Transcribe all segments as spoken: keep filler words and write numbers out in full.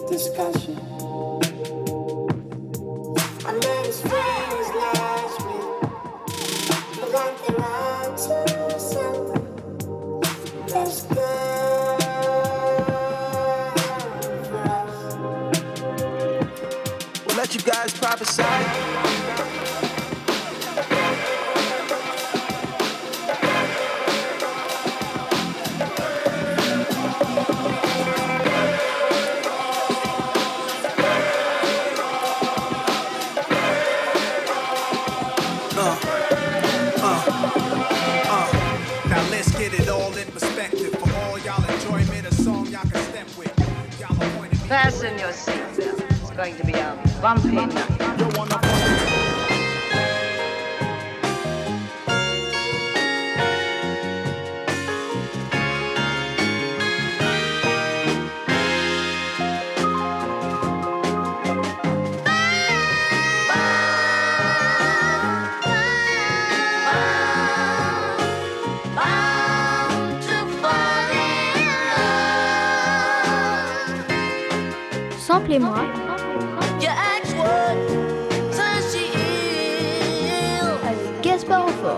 discussion. I met his friends last week. Feel like they're on to something that's good for us. We'll let you guys prophesy. Fasten your seatbelt. It's going to be a bumpy night. Samplez-moi. Avec Gaspard Aufort.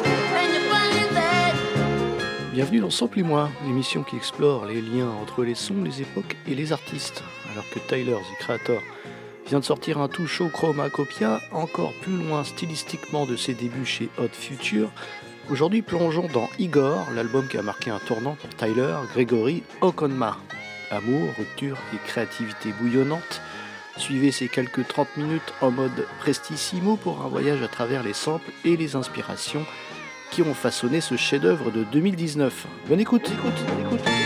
Bienvenue dans Samplez-moi, l'émission qui explore les liens entre les sons, les époques et les artistes. Alors que Tyler, the Creator, vient de sortir un tout chaud chromacopia, encore plus loin stylistiquement de ses débuts chez Hot Future, aujourd'hui plongeons dans Igor, l'album qui a marqué un tournant pour Tyler, Gregory Okonma. Amour, rupture et créativité bouillonnante. Suivez ces quelques trente minutes en mode prestissimo pour un voyage à travers les samples et les inspirations qui ont façonné ce chef-d'œuvre de deux mille dix-neuf. Bonne écoute, écoute, écoute, écoute.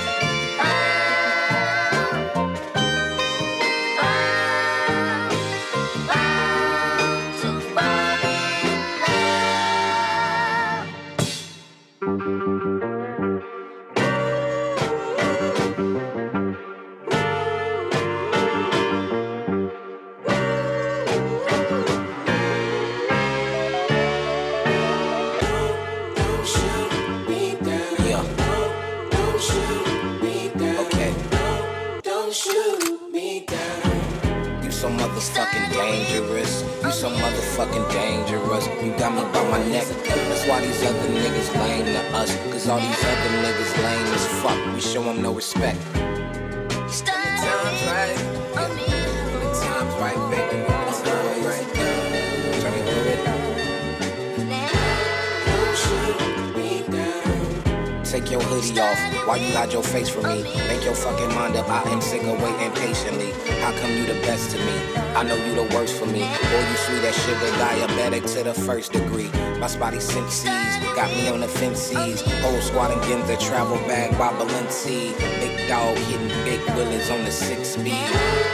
Motherfucking dangerous, you so motherfucking dangerous. You got me by my neck. That's why these other niggas lame to us. Cause all these other niggas lame as fuck. We show them no respect. When the time's right, when the time's right, baby. Let's go right. Turn it over. Take your hoodie off, why you hide your face from me? Make your fucking mind up, I am sick of waiting patiently. How come you the best to me? I know you the worst for me. Boy, you sweet as sugar, diabetic to the first degree. My spotty senses, got me on the fences. Whole squad and Ginza, travel bag by Balenci. Big dog hitting big willies on the six speed.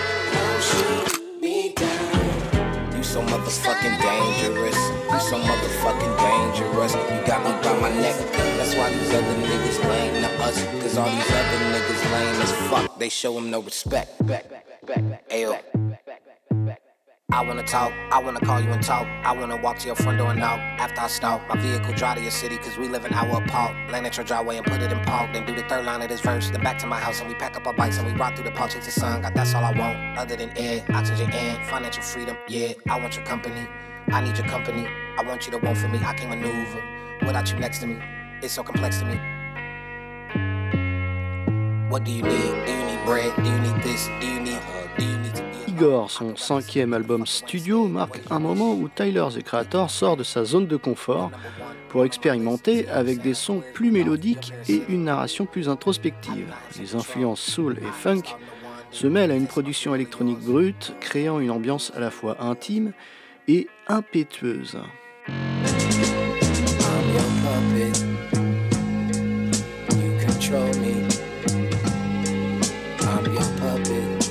You so motherfucking dangerous. You so motherfucking dangerous. You got me by my neck. That's why these other niggas lame to us. Cause all these other niggas lame as fuck. They show them no respect. Ayo. I wanna talk, I wanna call you and talk. I wanna walk to your front door and knock. After I stalk, my vehicle drive to your city. Cause we live an hour apart. Land at your driveway and put it in park. Then do the third line of this verse. Then back to my house and we pack up our bikes and we ride through the park, chase the sun. God, that's all I want. Other than air, oxygen and financial freedom. Yeah, I want your company. I need your company. I want you to want for me. I can't maneuver without you next to me. It's so complex to me. What do you need? Do you need bread? Do you need this? Do you need uh, do you need to be Igor, son cinquième album studio, marque un moment où Tyler, the Creator, sort de sa zone de confort pour expérimenter avec des sons plus mélodiques et une narration plus introspective. Les influences soul et funk se mêlent à une production électronique brute, créant une ambiance à la fois intime et impétueuse. Control me. I'm your puppet.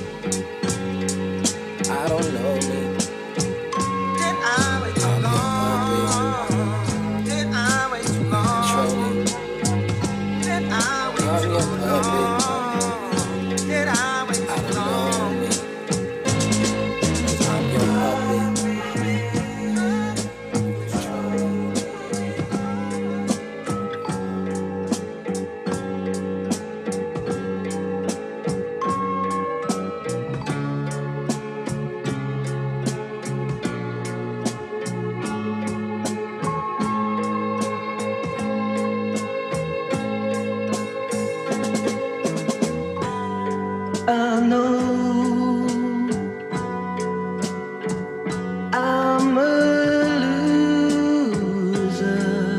I don't know me. Did I wait too long? Did I wait too long? Control me. Did I wait too long? I'm your puppet. Did I wait too long? I'm your puppet. Control me. I know I'm a loser.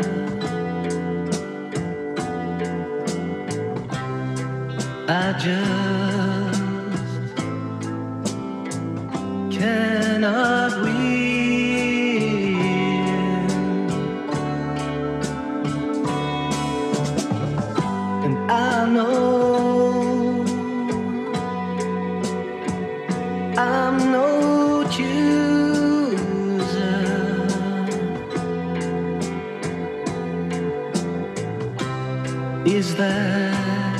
I just cannot win, and I know I'm no chooser. Is that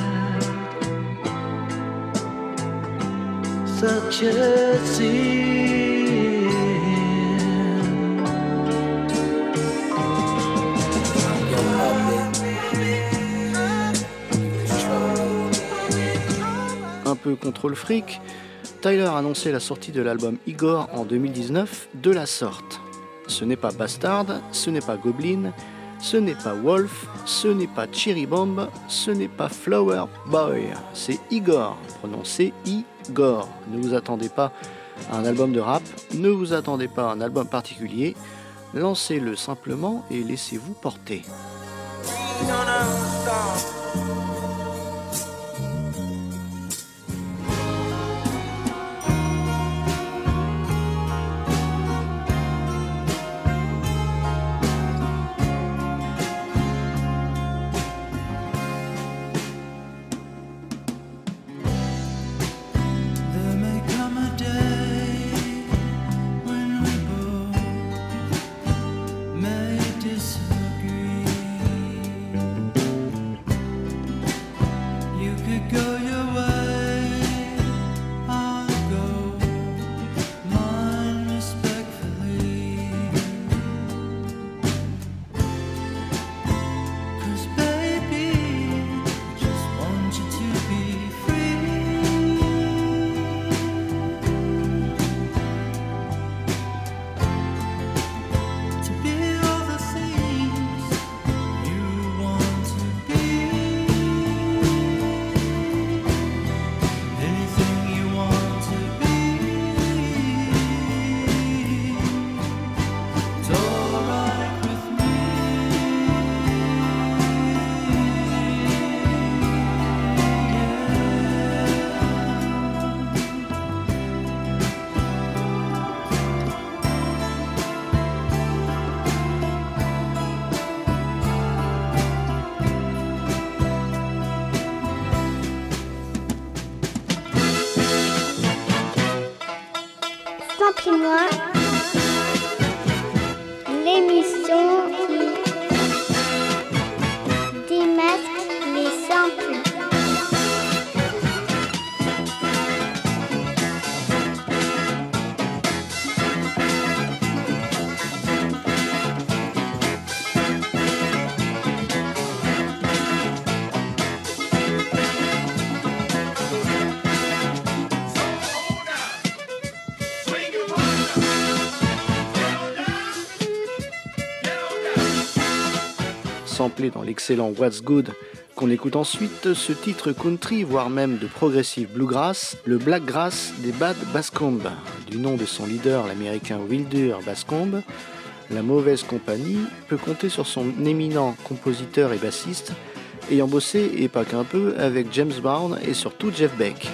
such a sin? I'm your puppet. Control me. Un peu contrôle fric, Tyler a annoncé la sortie de l'album Igor en deux mille dix-neuf de la sorte. Ce n'est pas Bastard, ce n'est pas Goblin, ce n'est pas Wolf, ce n'est pas Cherry Bomb, ce n'est pas Flower Boy, c'est Igor, prononcé Igor. Ne vous attendez pas à un album de rap, ne vous attendez pas à un album particulier, lancez-le simplement et laissez-vous porter. There may come a day when we both may disagree. You could go your way, I'll go mine respectfully. 'Cause baby, I just want you to be free. To be all the things you want to be. Anything you want to be. It's alright with me. Samplez-moi, l'émission qui démasque les samples. Samplé dans l'excellent What's Good, qu'on écoute ensuite ce titre country, voire même de progressive bluegrass, le Blackgrass des Bad Bascomb. Du nom de son leader, l'américain Wilder Bascomb, la mauvaise compagnie peut compter sur son éminent compositeur et bassiste, ayant bossé, et pas qu'un peu, avec James Brown et surtout Jeff Beck.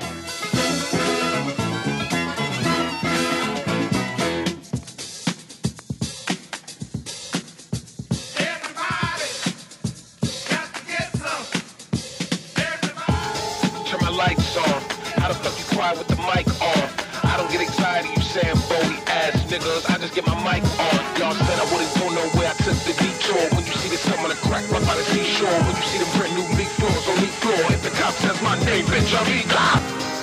Turn my lights on. How the fuck you quiet with the mic on? I don't get excited, you saying Bowie ass niggas. I just get my mic on. Y'all said I wouldn't go nowhere, I took the detour. When you see the sun on the crack right by the seashore. When you see the brand new big floors on the floor. If the cop says my name, bitch, I'm Igor.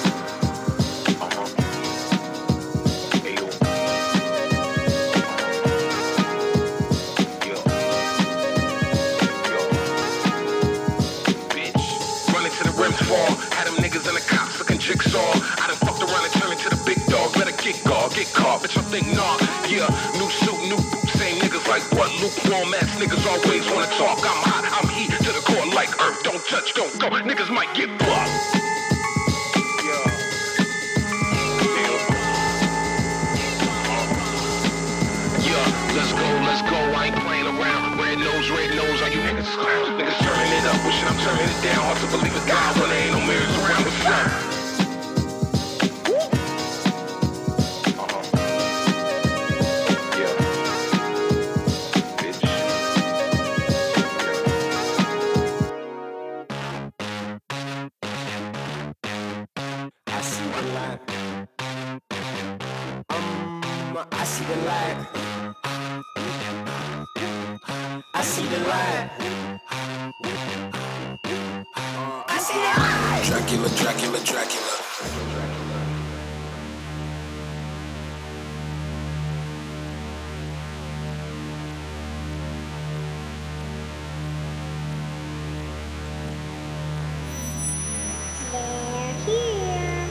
Had them niggas and the cops looking jigsaw. I done fucked around and turned into the big dog. Let her get caught, get caught, bitch, I think nah. Yeah, new suit, new boots, same niggas like what? Lukewarm ass niggas always wanna talk. I'm hot, I'm heat to the core like earth. Don't touch, don't go, niggas might get blocked. Niggas turning it up, wishing I'm turning it down. Hard to believe it's God when there ain't no mirrors around the sun. Dracula, Dracula, Dracula. They're here.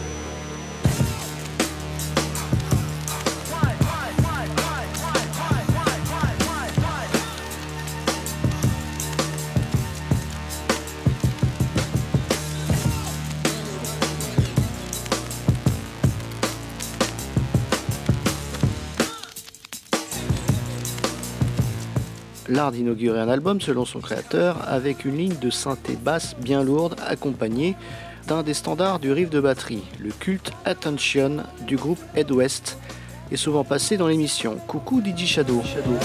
L'art d'inaugurer un album selon son créateur avec une ligne de synthé basse bien lourde accompagnée d'un des standards du riff de batterie, le culte Attention du groupe Ed West, est souvent passé dans l'émission Coucou D J Shadow. Shadow.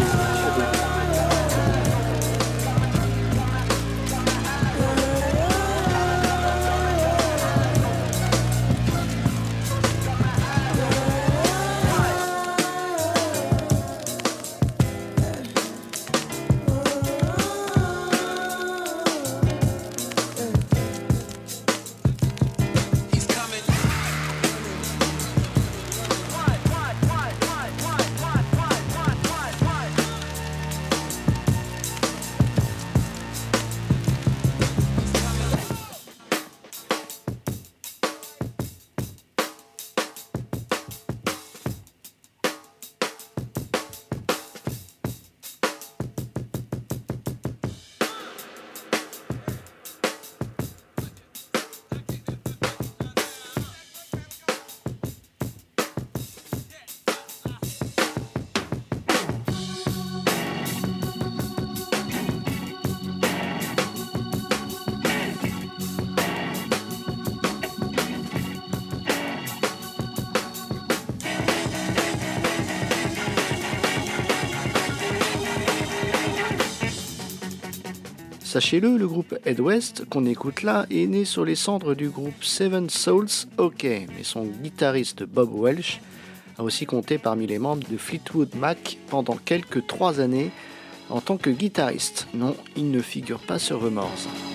Sachez-le, le groupe Ed West, qu'on écoute là, est né sur les cendres du groupe Seven Souls OK, mais son guitariste Bob Welch a aussi compté parmi les membres de Fleetwood Mac pendant quelques trois années en tant que guitariste. Non, il ne figure pas sur Remorse.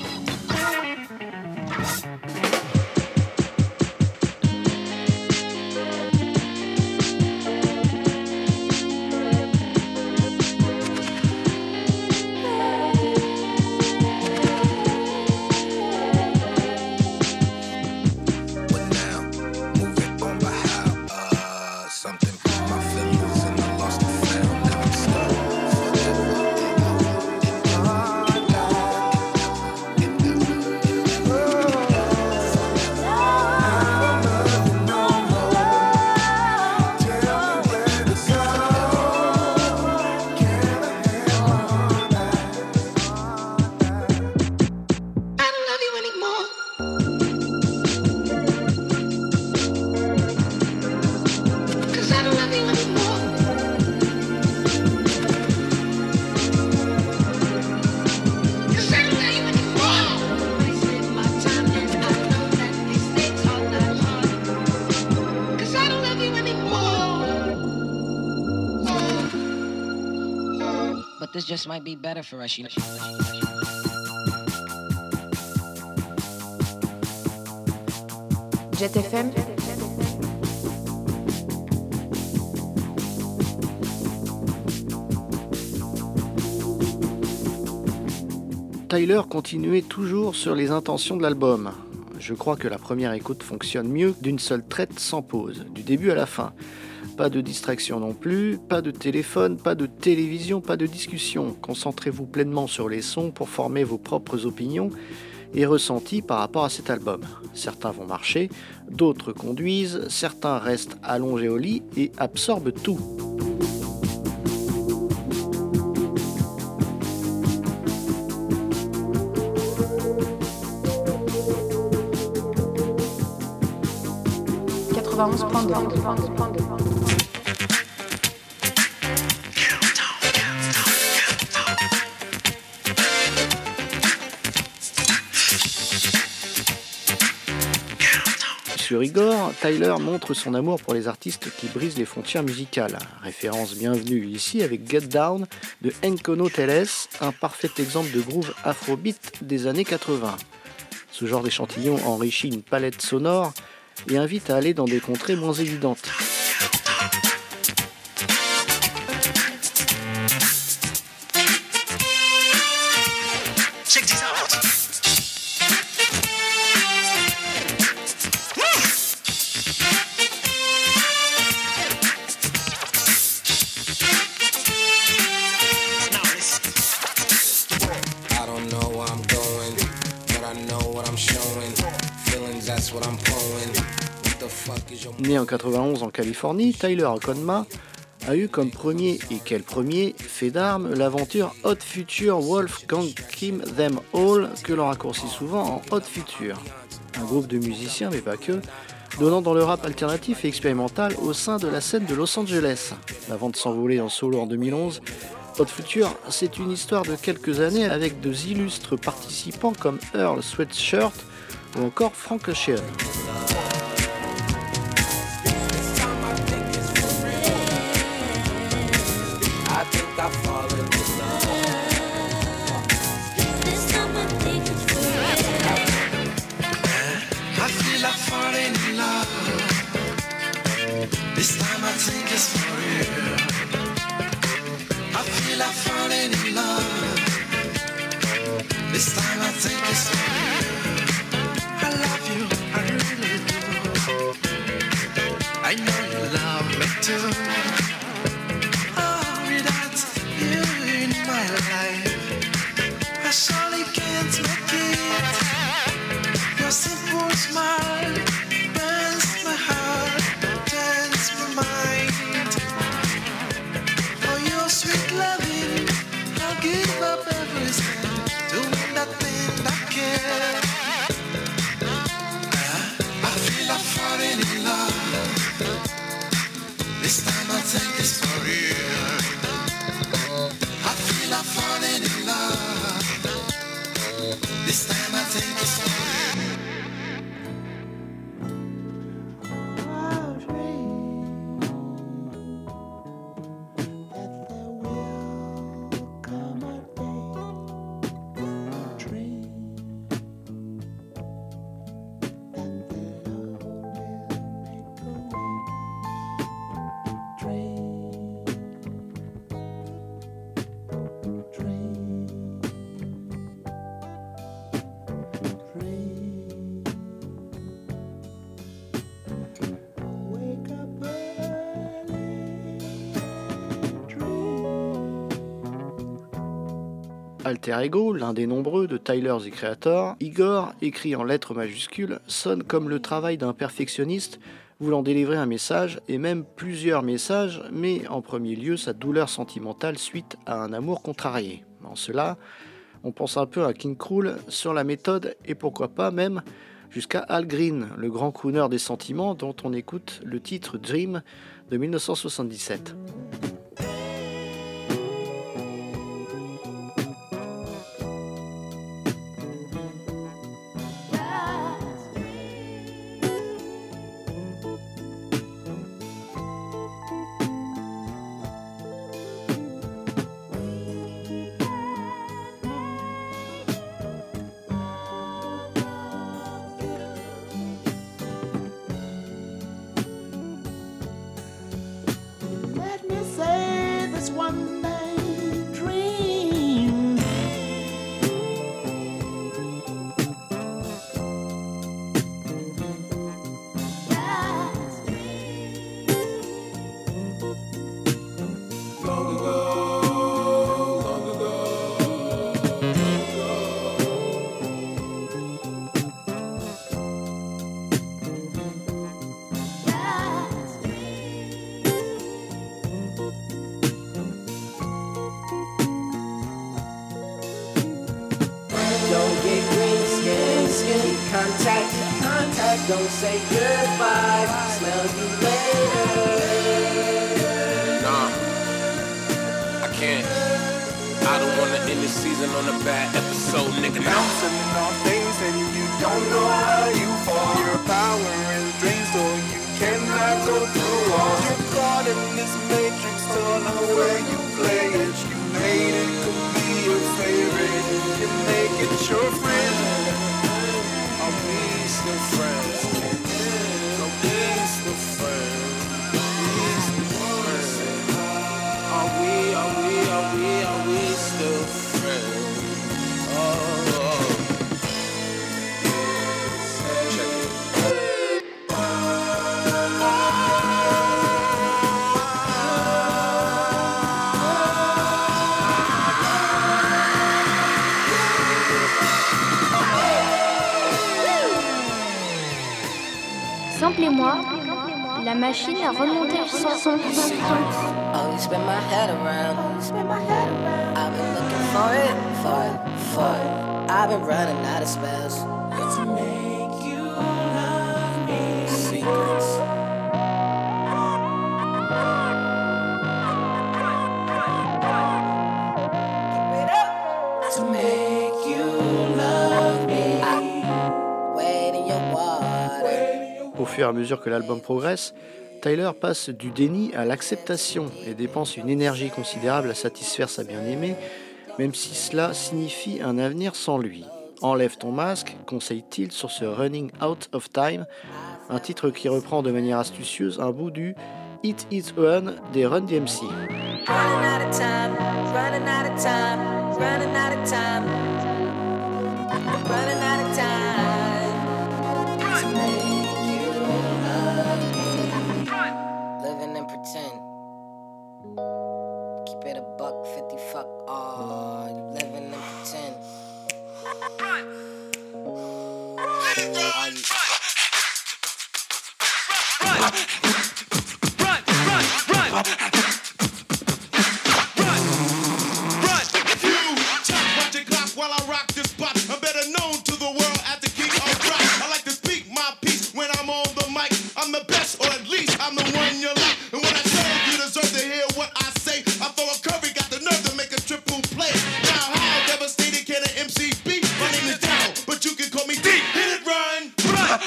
This just might be better for us, you know. Jet F M. Tyler continuait toujours sur les intentions de l'album. Je crois que la première écoute fonctionne mieux d'une seule traite sans pause, du début à la fin. Pas de distraction non plus, pas de téléphone, pas de télévision, pas de discussion. Concentrez-vous pleinement sur les sons pour former vos propres opinions et ressentis par rapport à cet album. Certains vont marcher, d'autres conduisent, certains restent allongés au lit et absorbent tout. quatre-vingt-onze point deux. Sur Igor, Tyler montre son amour pour les artistes qui brisent les frontières musicales. Référence bienvenue ici avec Get Down de Encono Teles, un parfait exemple de groove afrobeat des années quatre-vingts. Ce genre d'échantillon enrichit une palette sonore et invite à aller dans des contrées moins évidentes. Né en quatre-vingt-onze en Californie, Tyler Okonma a eu comme premier, et quel premier, fait d'armes l'aventure Hot Future Wolfgang Kim Them All, que l'on raccourcit souvent en Hot Future. Un groupe de musiciens, mais pas que, donnant dans le rap alternatif et expérimental au sein de la scène de Los Angeles. Avant de s'envoler en solo en deux mille onze, Hot Future, c'est une histoire de quelques années avec de illustres participants comme Earl Sweatshirt ou encore Frank Ocean. This time I think it's for real. I feel like falling in love. This time I think it's for real. I love you, I really do. I know you love me too. Oh, without you in my life, I surely can't make it. Your simple smile burns my heart. Mind. For your sweet loving, I'll give up everything, doing that thing I can. I feel like falling in love. This time I think it's for real. I feel like falling in love. This time I think it's for real. Alter Ego, l'un des nombreux de Tyler the Creator, Igor, écrit en lettres majuscules, sonne comme le travail d'un perfectionniste voulant délivrer un message, et même plusieurs messages, mais en premier lieu sa douleur sentimentale suite à un amour contrarié. En cela, on pense un peu à King Krul sur la méthode, et pourquoi pas même jusqu'à Al Green, le grand crooner des sentiments dont on écoute le titre Dream de mille neuf cent soixante-dix-sept. Let me say contact, don't say goodbye. Smell you later. Nah, I can't. I don't wanna end the season on a bad episode, nigga. Nah. Bouncing off things and you don't know how you fall. Your power is drained, so you cannot go through all. You're caught in this matrix, don't know where you play it. You made it to be your favorite. You can make it your friend. Are we still friends? Are we still friends? Are we, are we, are we, are we still friends? Oh, oh. Check it. Samplez-moi, la machine a remonté le son. Always spin my head around. I've been looking for it, for it, for it. I've been running out of spells. To make you love me. Secrets. To make you love me. I wade in your water. Au fur et à mesure que l'album progresse, Tyler passe du déni à l'acceptation et dépense une énergie considérable à satisfaire sa bien-aimée, même si cela signifie un avenir sans lui. Enlève ton masque, conseille-t-il sur ce Running Out of Time, un titre qui reprend de manière astucieuse un bout du Hit It Run des Run D M C. Running out of time, running out of time, running out of time, running out of time. To make you love me. Living and pretend. Keep it a buck fifty, fuck all. You living and pretend. Are you- While I rock this spot, I'm better known to the world as the king of rock. I like to speak my piece when I'm on the mic. I'm the best, or at least I'm the one you like. And when I say you deserve to hear what I say, I throw a curry, got the nerve to make a triple play. Now how devastated can an M C be? My name is Down, but you can call me D. Hit it, run, run.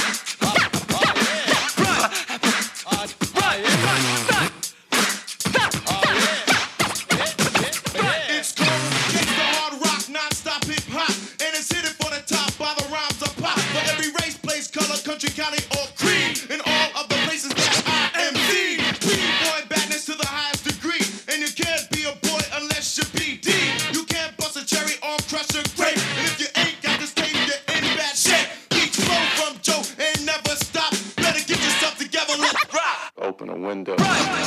It's called gangsta hard rock, non-stop hip-hop. And it's hit it for the top by the rhymes I pop. For every race, place, color, country, county, or creed. In all of the places that I am the B-boy badness to the highest degree. And you can't be a boy unless you be D. You can't bust a cherry or crush a grape. And if you ain't got this tape, you're in bad shape. Beach flow from Joe and never stop. Better get yourself together, let's rock. Open a window.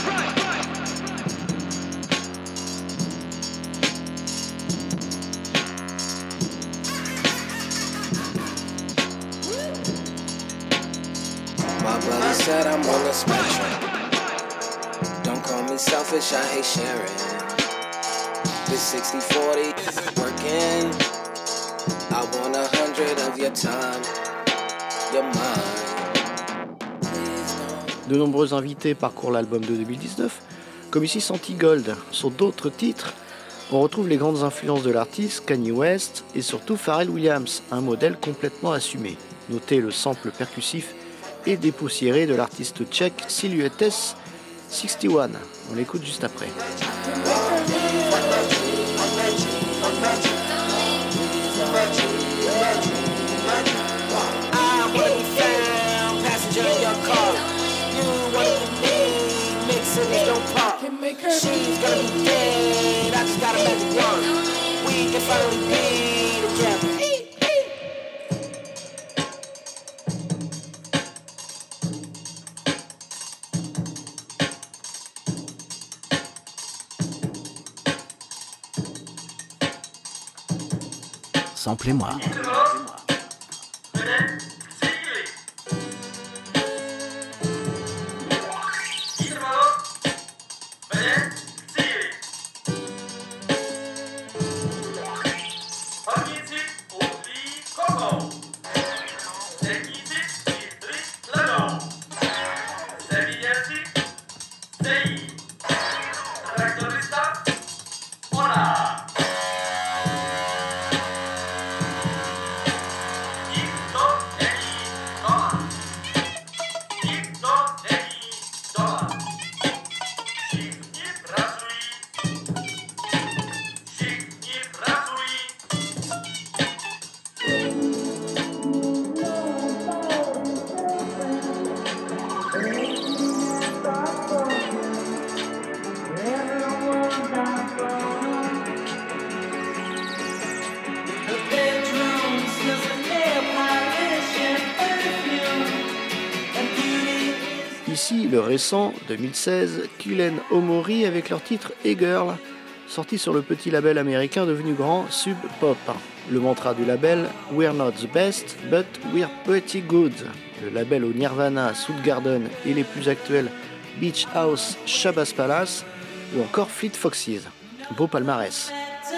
My brother said I'm on the spectrum. Don't call me selfish, I hate sharing. This sixty forty isn't working. I want a hundred of your time, your mind. De nombreux invités parcourent l'album de deux mille dix-neuf, comme ici Santi Gold. Sur d'autres titres, on retrouve les grandes influences de l'artiste, Kanye West et surtout Pharrell Williams, un modèle complètement assumé. Notez le sample percussif et dépoussiéré de l'artiste tchèque Silhouettes soixante et un. On l'écoute juste après. I wanna be found, passenger in your car. You wanna be me, make cities don't pop. She's gonna be dead, I just gotta make it one. We can finally be together. Samplez-moi. Ogni ici le récent, deux mille seize, Kulen Omori avec leur titre Hey Girl, sorti sur le petit label américain devenu grand Sub Pop. Le mantra du label, We're not the best, but we're pretty good. Le label au Nirvana, Soundgarden et les plus actuels Beach House, Shabazz Palace ou encore Fleet Foxes. Beau palmarès.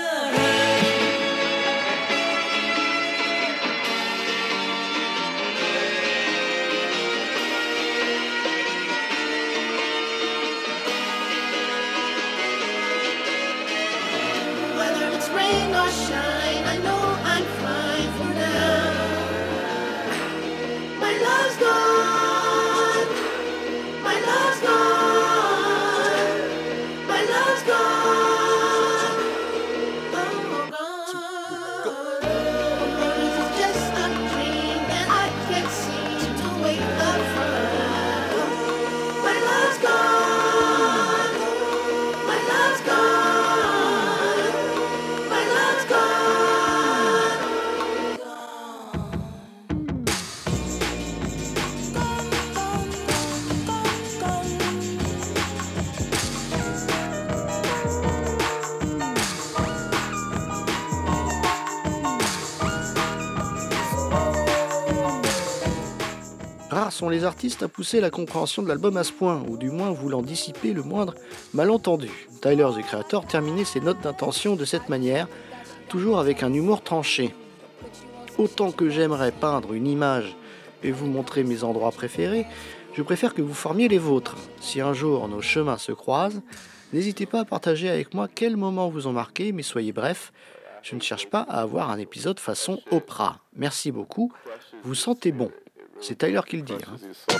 Rares sont les artistes à pousser la compréhension de l'album à ce point, ou du moins voulant dissiper le moindre malentendu. Tyler, the Creator, terminait ses notes d'intention de cette manière, toujours avec un humour tranché. Autant que j'aimerais peindre une image et vous montrer mes endroits préférés, je préfère que vous formiez les vôtres. Si un jour nos chemins se croisent, n'hésitez pas à partager avec moi quels moments vous ont marqué, mais soyez bref, je ne cherche pas à avoir un épisode façon Oprah. Merci beaucoup, vous sentez bon. C'est Tyler qui le dit. Hein.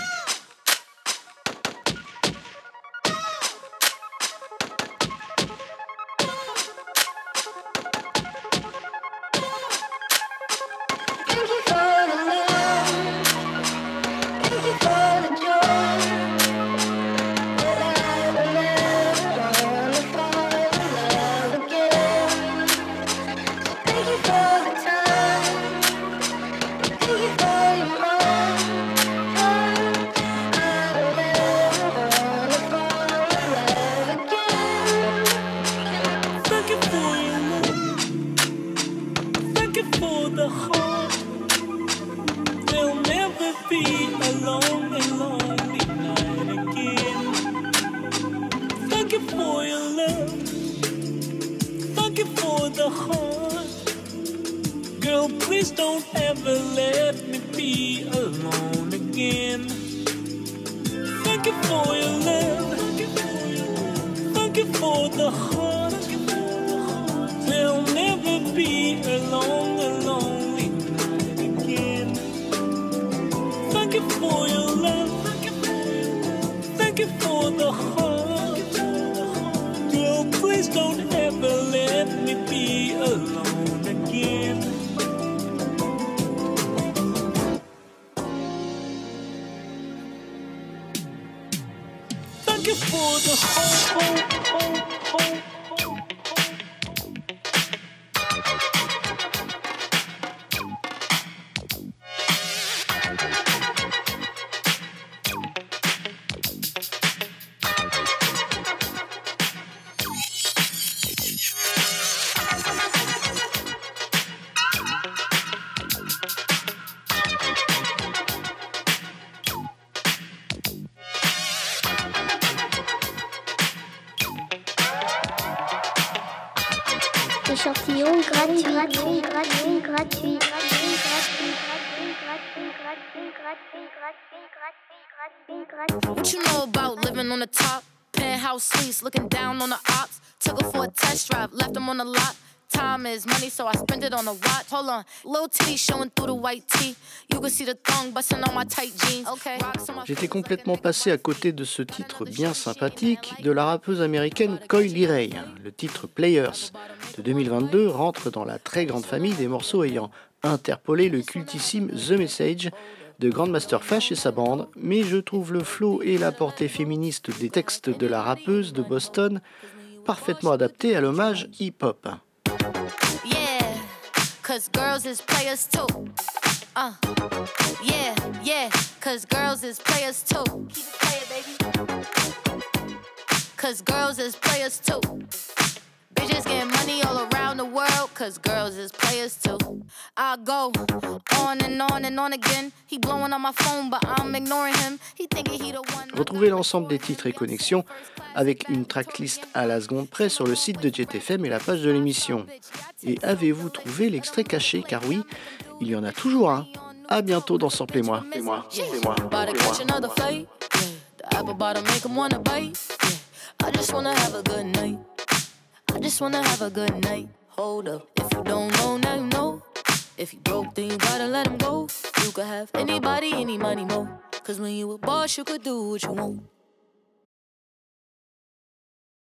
Please don't ever let me be alone again. Thank you for your love. Thank you for the heart. There'll never be a long, a lonely night again. Thank you for your love. Thank you for the heart. Girl, please don't ever let me be alone again. Thank you for the hope, hope, hope, hope. Échantillon gratuit, gratuit, gratuit, gratuit, gratuit, gratuit, gratuit, gratuit, gratuit, gratuit, gratuit, gratuit. What you know about living on the top? Penthouse suites, looking down on the ops. Took her for a test drive, left them on the lot. Time is money, so I spend it on a watch. Hold on, little titty showing through the white tee. You can see the thong busting on my tight jeans. Okay. J'étais complètement passé à côté de ce titre bien sympathique de la rappeuse américaine Coi Leray. Le titre Players de deux mille vingt-deux rentre dans la très grande famille des morceaux ayant interpolé le cultissime The Message de Grandmaster Flash et sa bande, mais je trouve le flow et la portée féministe des textes de la rappeuse de Boston parfaitement adaptés à l'hommage hip-hop. Cause girls is players too. Uh, yeah, yeah. Cause girls is players too. Keep it playing, baby. Cause girls is players too. Bitches getting money all around the world, cause girls is players too. I go on and on and on again. He blowing on my phone, but I'm ignoring him. He thinking he the one. Retrouvez l'ensemble des titres et connexions avec une tracklist à la seconde près sur le site de Jet F M et la page de l'émission. Et avez-vous trouvé l'extrait caché? Car oui, il y en a toujours un. À bientôt dans Samplez-moi. Samplez-moi. Samplez-moi. Samplez-moi. Apple bottom make him wanna bite. Yeah. I just wanna have a good night. I just wanna have a good night. Hold up, if you don't know, now you know. If you broke, then you gotta let him go. You could have anybody, any money, mo. Cause when you a boss, you could do what you want.